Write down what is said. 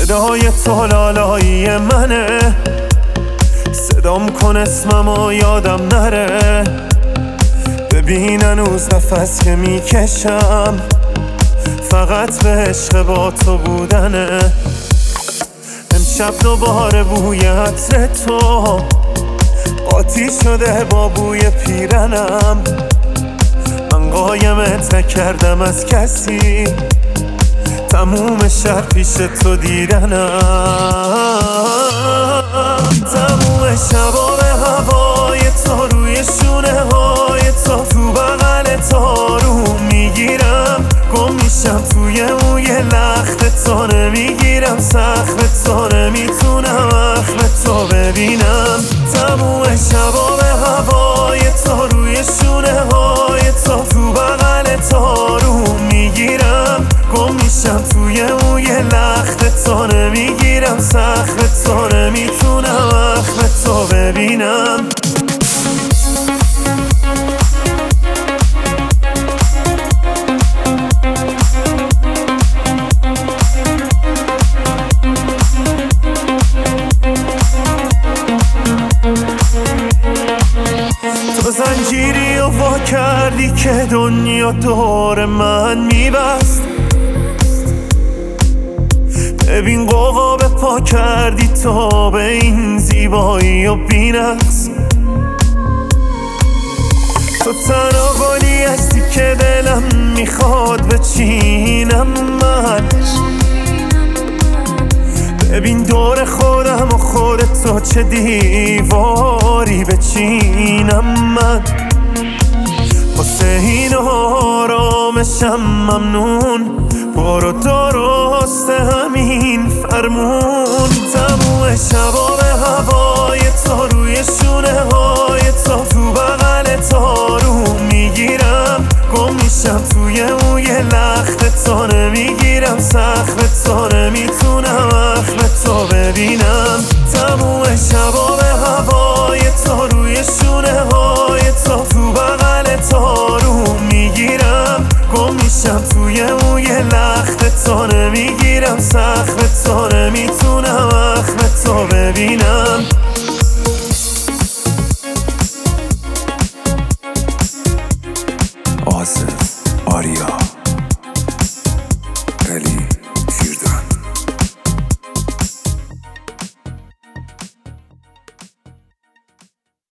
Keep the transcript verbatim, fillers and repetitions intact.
صدای تو لالایی منه، صدام کن اسممو یادم نره. ببین هنوز نفس که میکشم فقط به عشق با تو بودنه. امشب دوباره بوی عطر تو قاطی شده با بوی پیرنم. من قایمت نکردم از کسی، تموم شهر پیش تو دیدنم. تموم شبا به هوای تو، روی شونه های تو، تو بغل تو رو میگیرم. گم میشم توی موی لخت تو، نمیگیرم سخت تو، نمیتونم اخم تو ببینم. تموم شبا به هوای تو، روی شونه های تو، تو بغل تو رو میگیرم. گم میشم توی موی لخت تو، نمیگیرم سخت تو، نمیتونم اخم تو ببینم. تو زنجیری و وا کردی که دنیا دور من میبست. ببین قوقا به پا کردی تو به این زیبایی و بی‌نقص. تو تنها گلی هستی که دلم میخواد بچینم من. ببین دور خودم و خودت تو چه دیواری بچینم من. واسه این آرامشم ممنون، برو درست همین فرمون. تموم شبا به هوای تو، روی شونه های تو، تو بغل تو رو میگیرم. گم میشم توی موی لخت تو، نمیگیرم سخت تو، نمیتونم اخم تو ببینم. تموم شبا به هوای تو، روی شونه های تو، تو بغل تو رو میگیرم. گم میشم توی موی لخت تو، نمیگیرم سخت تو، نمیتونم اخم تو ببینم.